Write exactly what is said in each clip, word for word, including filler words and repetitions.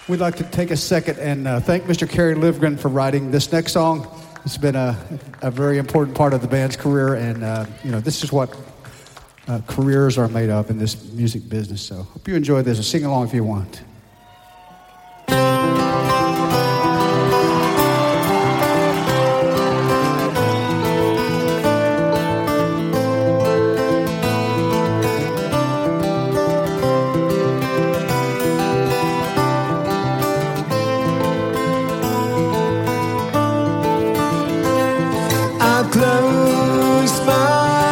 We'd like to take a second and uh, thank Mister Kerry Livgren for writing this next song. It's been a, a very important part of the band's career, and uh, you know, this is what uh, careers are made of in this music business. So hope you enjoy this and sing along if you want. Close my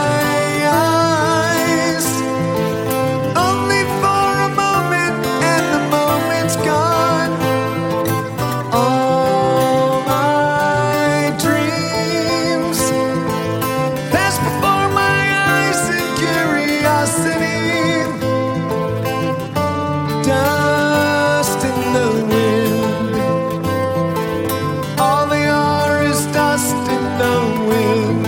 eyes, only for a moment, and the moment's gone. All my dreams pass before my eyes in curiosity. Dust in the wind, all they are is dust in the wind.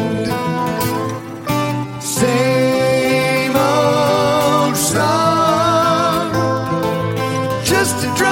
Same old song, just a drop.